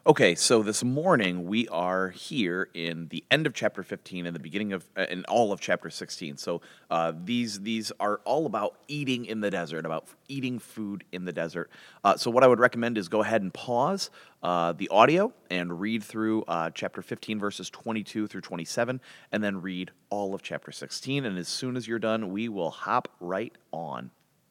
Okay, so this morning we are here in the end of chapter 15 and the beginning of in all of chapter 16. So these are all about eating in the desert, about eating food in the desert. So what I would recommend is go ahead and pause the audio and read through chapter 15 verses 22 through 27, and then read all of chapter 16. And as soon as you're done, we will hop right on.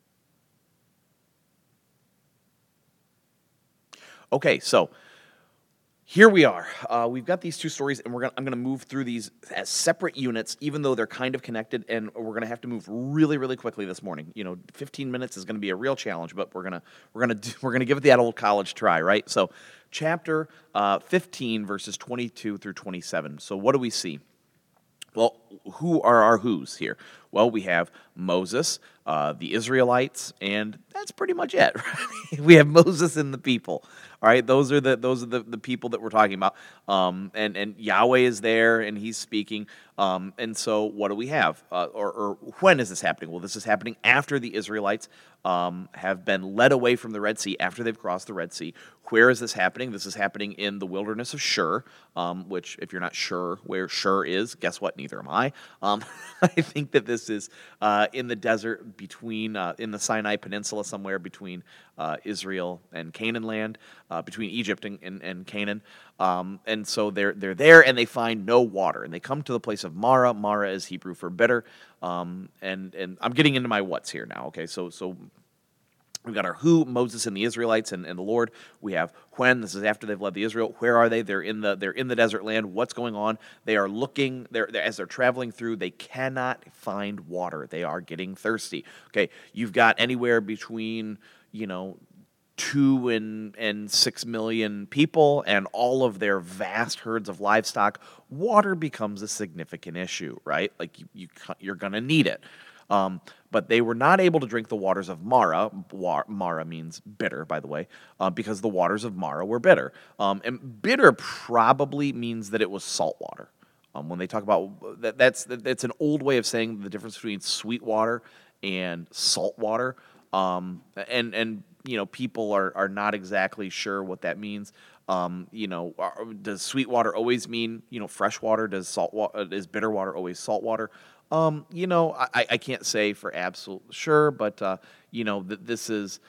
Okay, so here we are. We've got these two stories, and I'm gonna move through these as separate units, even though they're kind of connected, and we're gonna have to move really, really quickly this morning. 15 minutes is gonna be a real challenge, but we're gonna give it the old college try, right? So, chapter 15, verses 22 through 27. So, what do we see? Well, who are our who's here? Well, we have Moses, the Israelites, and that's pretty much it. Right? We have Moses and the people. All right, those are the people that we're talking about. And Yahweh is there and he's speaking. And so what do we have? Or when is this happening? Well, this is happening after the Israelites have been led away from the Red Sea, after they've crossed the Red Sea. Where is this happening? This is happening in the wilderness of Shur, which, if you're not sure where Shur is, guess what? Neither am I. I think that this is in the desert between, in the Sinai Peninsula, somewhere between Israel and Canaan land, between Egypt and Canaan. And so they're there, and they find no water, and they come to the place of Mara. Mara is Hebrew for bitter. And I'm getting into my what's here now. Okay, so we've got our who, Moses and the Israelites and the Lord. We have when. This is after they've led the Israel. Where are they? They're in the desert land. What's going on? They are looking. As they're traveling through. They cannot find water. They are getting thirsty. Okay, you've got anywhere between 2 and 6 million people and all of their vast herds of livestock. Water becomes a significant issue, right? Like you're going to need it. But they were not able to drink the waters of Mara. Mara means bitter, by the way, because the waters of Mara were bitter. And bitter probably means that it was salt water. When they talk about that's an old way of saying the difference between sweet water and salt water. And people are not exactly sure what that means. Does sweet water always mean fresh water? Does is bitter water always salt water? I can't say for absolute sure, but this is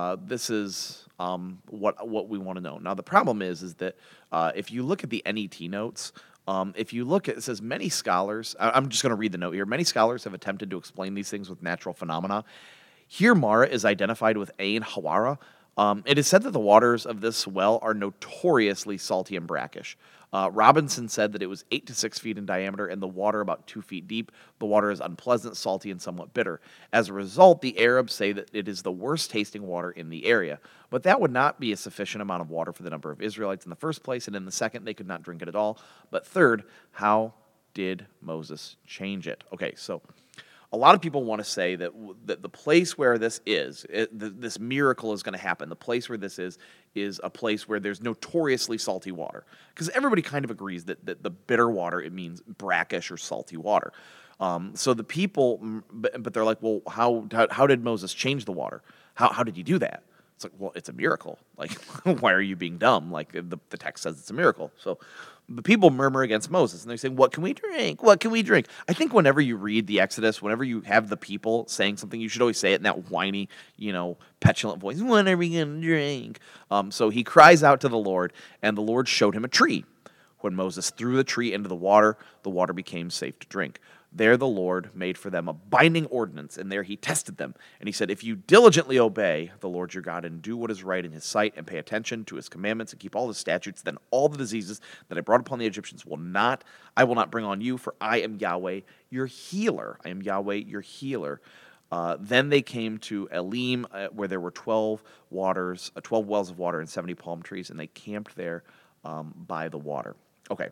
what we want to know. Now the problem is that if you look at the NET notes. If you look at it, says many scholars. I'm just going to read the note here. Many scholars have attempted to explain these things with natural phenomena. Here, Mara is identified with Ain Hawara. It is said that the waters of this well are notoriously salty and brackish. Robinson said that it was 8 to 6 feet in diameter and the water about 2 feet deep. The water is unpleasant, salty, and somewhat bitter. As a result, the Arabs say that it is the worst tasting water in the area. But that would not be a sufficient amount of water for the number of Israelites in the first place, and in the second, they could not drink it at all. But third, how did Moses change it? Okay, so a lot of people want to say that the place where this is, this miracle is going to happen. The place where this is a place where there's notoriously salty water. Because everybody kind of agrees that the bitter water, it means brackish or salty water. So the people, but they're like, well, how did Moses change the water? How did he do that? It's like, well, it's a miracle. Like, why are you being dumb? Like, the text says it's a miracle. So the people murmur against Moses, and they say, what can we drink? What can we drink? I think whenever you read the Exodus, whenever you have the people saying something, you should always say it in that whiny, petulant voice. What are we going to drink? So he cries out to the Lord, and the Lord showed him a tree. When Moses threw the tree into the water became safe to drink. There the Lord made for them a binding ordinance, and there he tested them. And he said, if you diligently obey the Lord your God and do what is right in his sight and pay attention to his commandments and keep all his statutes, then all the diseases that I brought upon the Egyptians I will not bring on you, for I am Yahweh, your healer. I am Yahweh, your healer. Then they came to Elim, where there were 12 wells of water and 70 palm trees, and they camped there by the water. Okay.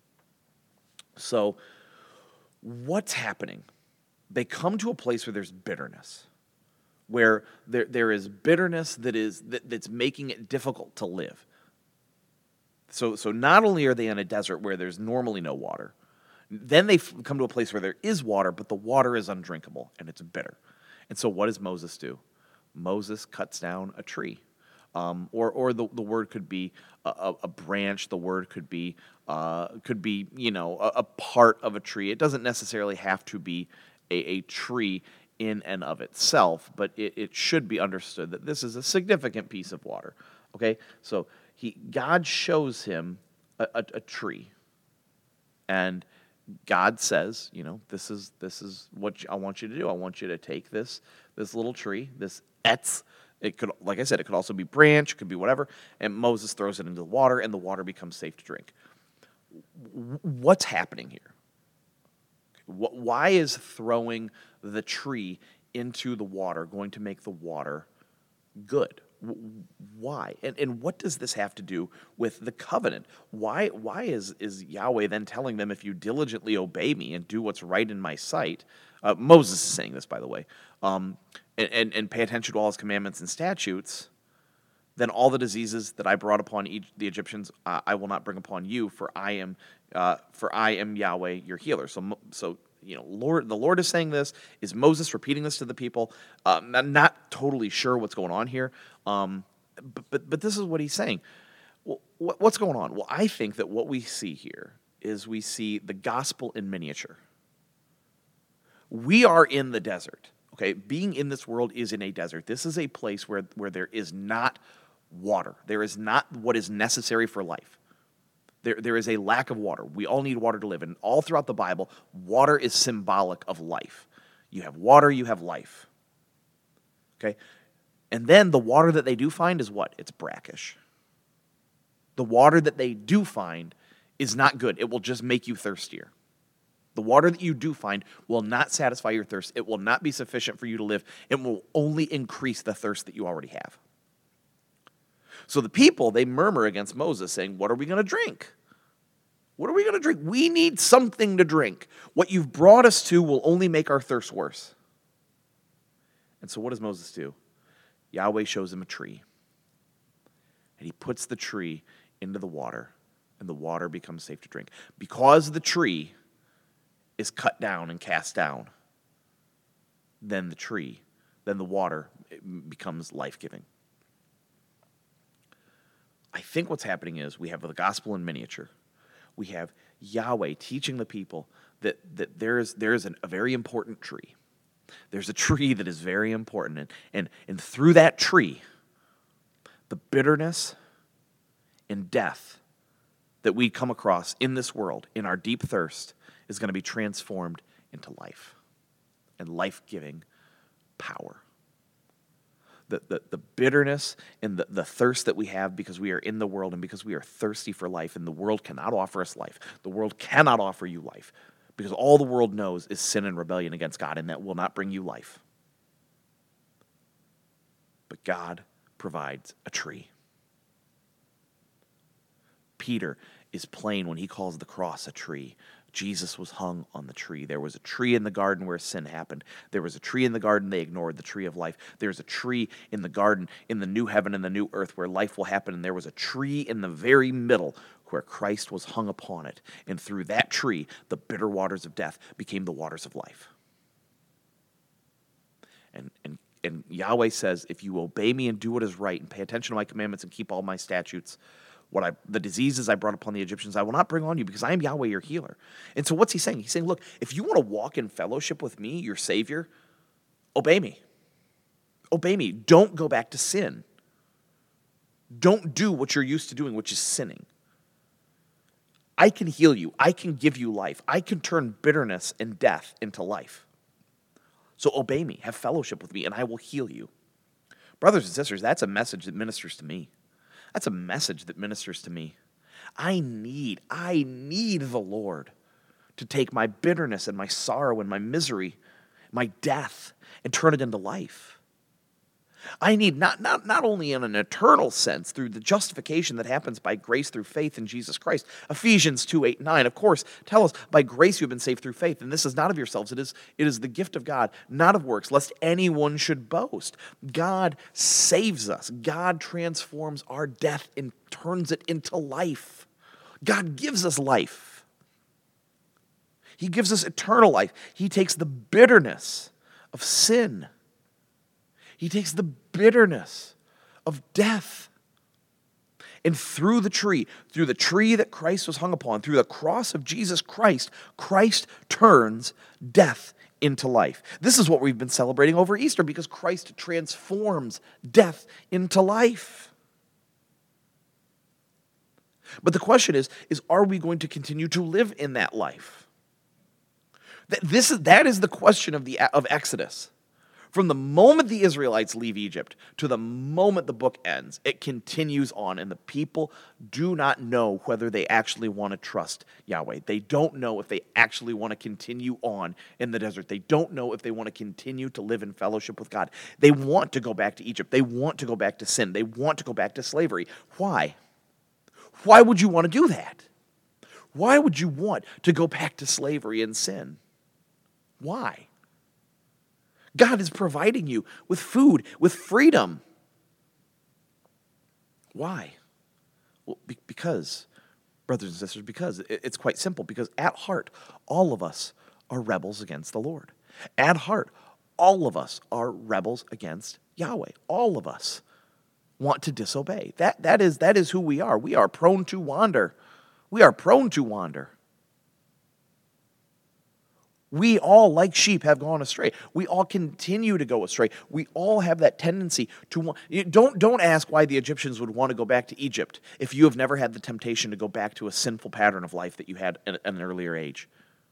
So what's happening? They come to a place where there's bitterness, where there is bitterness that's making it difficult to live. So not only are they in a desert where there's normally no water, then they come to a place where there is water, but the water is undrinkable and it's bitter. And so what does Moses do? Moses cuts down a tree. or the word could be a branch. The word could be a part of a tree. It doesn't necessarily have to be a tree in and of itself, but it should be understood that this is a significant piece of water. Okay, so God shows him a tree, and God says, this is what I want you to do. I want you to take this little tree, this etz. It could, like I said, it could also be branch, it could be whatever. And Moses throws it into the water, and the water becomes safe to drink. What's happening here? Why is throwing the tree into the water going to make the water good? Why? And what does this have to do with the covenant? Why is Yahweh then telling them, if you diligently obey me and do what's right in my sight? Moses is saying this, by the way, and pay attention to all his commandments and statutes, then all the diseases that I brought upon the Egyptians, I will not bring upon you, for I am Yahweh, your healer. So the Lord is saying this. Is Moses repeating this to the people? I'm not totally sure what's going on here, but this is what he's saying. Well, what's going on? Well, I think that what we see here is we see the gospel in miniature. We are in the desert. Okay, being in this world is in a desert. This is a place where there is not water. There is not what is necessary for life. There is a lack of water. We all need water to live. And all throughout the Bible, water is symbolic of life. You have water, you have life. Okay? And then the water that they do find is what? It's brackish. The water that they do find is not good. It will just make you thirstier. The water that you do find will not satisfy your thirst. It will not be sufficient for you to live. It will only increase the thirst that you already have. So the people, they murmur against Moses, saying, what are we going to drink? What are we going to drink? We need something to drink. What you've brought us to will only make our thirst worse. And so what does Moses do? Yahweh shows him a tree. And he puts the tree into the water, and the water becomes safe to drink. Because the tree is cut down and cast down, then the water becomes life-giving. I think what's happening is we have the gospel in miniature. We have Yahweh teaching the people that there is a very important tree. There's a tree that is very important. And through that tree, the bitterness and death that we come across in this world, in our deep thirst, is going to be transformed into life and life-giving power. The bitterness and the thirst that we have because we are in the world and because we are thirsty for life, and the world cannot offer us life. The world cannot offer you life because all the world knows is sin and rebellion against God, and that will not bring you life. But God provides a tree. Peter is plain when he calls the cross a tree. Jesus was hung on the tree. There was a tree in the garden where sin happened. There was a tree in the garden they ignored, the tree of life. There's a tree in the garden in the new heaven and the new earth where life will happen. And there was a tree in the very middle where Christ was hung upon it. And through that tree, the bitter waters of death became the waters of life. And Yahweh says, if you obey me and do what is right and pay attention to my commandments and keep all my statutes, the diseases I brought upon the Egyptians, I will not bring on you because I am Yahweh, your healer. And so what's he saying? He's saying, look, if you want to walk in fellowship with me, your Savior, obey me. Obey me. Don't go back to sin. Don't do what you're used to doing, which is sinning. I can heal you. I can give you life. I can turn bitterness and death into life. So obey me. Have fellowship with me, and I will heal you. Brothers and sisters, that's a message that ministers to me. That's a message that ministers to me. I need the Lord to take my bitterness and my sorrow and my misery, my death, and turn it into life. I need not only in an eternal sense through the justification that happens by grace through faith in Jesus Christ. Ephesians 2:8-9, of course, tell us, by grace you have been saved through faith, and this is not of yourselves. It is the gift of God, not of works, lest anyone should boast. God saves us. God transforms our death and turns it into life. God gives us life. He gives us eternal life. He takes the bitterness of sin. He takes the bitterness of death. And through the tree that Christ was hung upon, through the cross of Jesus Christ, Christ turns death into life. This is what we've been celebrating over Easter, because Christ transforms death into life. But the question is are we going to continue to live in that life? That is the question of Exodus. From the moment the Israelites leave Egypt to the moment the book ends, it continues on, and the people do not know whether they actually want to trust Yahweh. They don't know if they actually want to continue on in the desert. They don't know if they want to continue to live in fellowship with God. They want to go back to Egypt. They want to go back to sin. They want to go back to slavery. Why? Why would you want to do that? Why would you want to go back to slavery and sin? Why? God is providing you with food, with freedom. Why? Well, because, brothers and sisters, because it's quite simple. Because at heart, all of us are rebels against the Lord. At heart, all of us are rebels against Yahweh. All of us want to disobey. That is who we are. We are prone to wander. We are prone to wander. We all, like sheep, have gone astray. We all continue to go astray. We all have that tendency to want. Don't ask why the Egyptians would want to go back to Egypt if you have never had the temptation to go back to a sinful pattern of life that you had at an earlier age.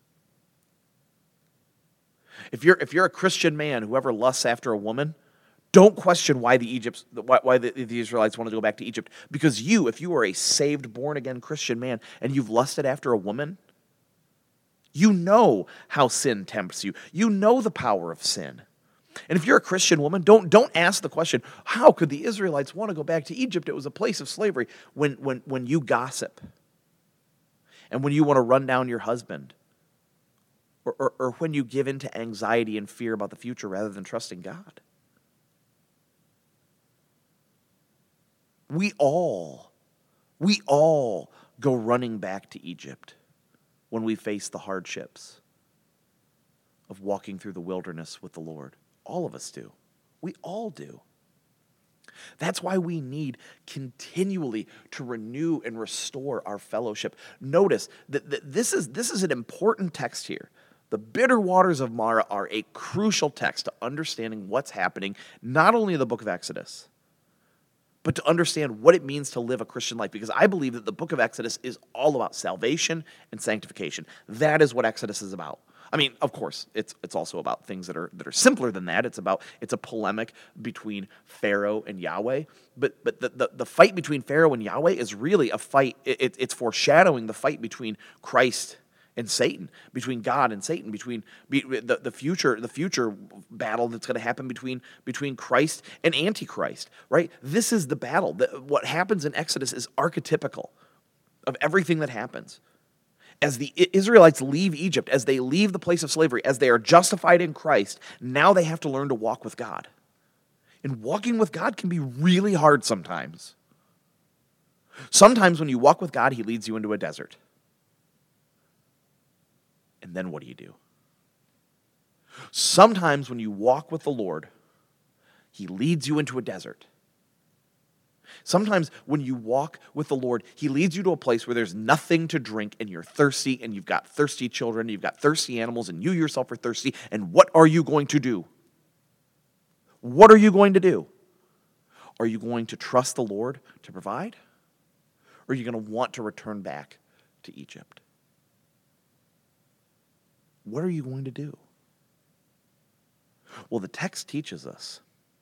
If you're a Christian man who ever lusts after a woman, don't question why the Israelites want to go back to Egypt. Because if you are a saved, born-again Christian man and you've lusted after a woman, you know how sin tempts you. You know the power of sin. And if you're a Christian woman, don't ask the question, how could the Israelites want to go back to Egypt? It was a place of slavery. When you gossip and when you want to run down your husband, or when you give in to anxiety and fear about the future rather than trusting God. We all go running back to Egypt when we face the hardships of walking through the wilderness with the Lord. All of us do. We all do. That's why we need continually to renew and restore our fellowship. Notice that this is an important text here. The bitter waters of Marah are a crucial text to understanding what's happening, not only in the book of Exodus, but to understand what it means to live a Christian life. Because I believe that the book of Exodus is all about salvation and sanctification. That is what Exodus is about. I mean, of course, it's also about things that are simpler than that. It's a polemic between Pharaoh and Yahweh. But the fight between Pharaoh and Yahweh is really a fight. It's foreshadowing the fight between Christ and Satan, between God and Satan, between the future battle that's going to happen between Christ and Antichrist, right? This is the battle. What happens in Exodus is archetypical of everything that happens. As the Israelites leave Egypt, as they leave the place of slavery, as they are justified in Christ, now they have to learn to walk with God. And walking with God can be really hard sometimes. Sometimes when you walk with God, He leads you into a desert. And then what do? Sometimes when you walk with the Lord, He leads you into a desert. Sometimes when you walk with the Lord, He leads you to a place where there's nothing to drink and you're thirsty and you've got thirsty children, you've got thirsty animals, and you yourself are thirsty. And what are you going to do? What are you going to do? Are you going to trust the Lord to provide? Or are you going to want to return back to Egypt? What are you going to do? Well, the text teaches us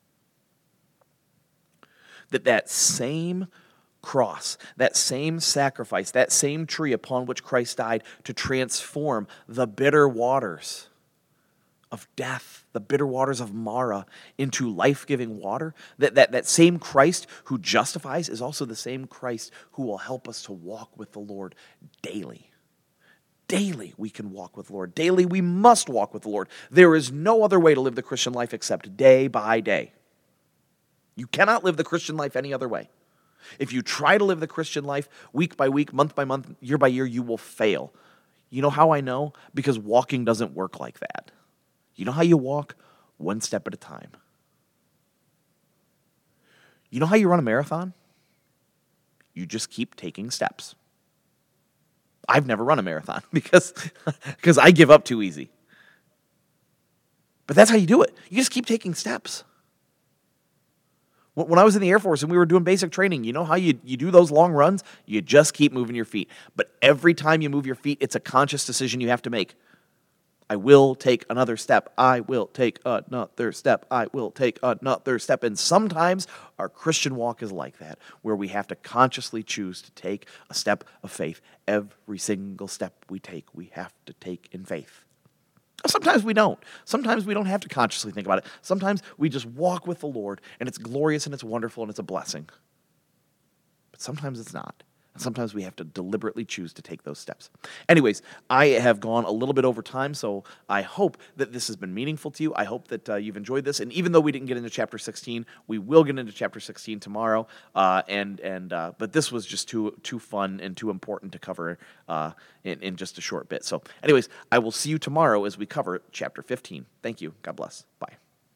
that same cross, that same sacrifice, that same tree upon which Christ died to transform the bitter waters of death, the bitter waters of Marah, into life-giving water, that same Christ who justifies is also the same Christ who will help us to walk with the Lord daily. Daily we can walk with the Lord. Daily we must walk with the Lord. There is no other way to live the Christian life except day by day. You cannot live the Christian life any other way. If you try to live the Christian life week by week, month by month, year by year, you will fail. You know how I know? Because walking doesn't work like that. You know how you walk? One step at a time. You know how you run a marathon? You just keep taking steps. I've never run a marathon because I give up too easy. But that's how you do it. You just keep taking steps. When I was in the Air Force and we were doing basic training, you know how you do those long runs? You just keep moving your feet. But every time you move your feet, it's a conscious decision you have to make. I will take another step. I will take another step. I will take another step. And sometimes our Christian walk is like that, where we have to consciously choose to take a step of faith. Every single step we take, we have to take in faith. Sometimes we don't. Sometimes we don't have to consciously think about it. Sometimes we just walk with the Lord, and it's glorious and it's wonderful and it's a blessing. But sometimes it's not. And sometimes we have to deliberately choose to take those steps. Anyways, I have gone a little bit over time, so I hope that this has been meaningful to you. I hope that you've enjoyed this. And even though we didn't get into chapter 16, we will get into chapter 16 tomorrow. But this was just too fun and too important to cover in just a short bit. So anyways, I will see you tomorrow as we cover chapter 15. Thank you. God bless. Bye.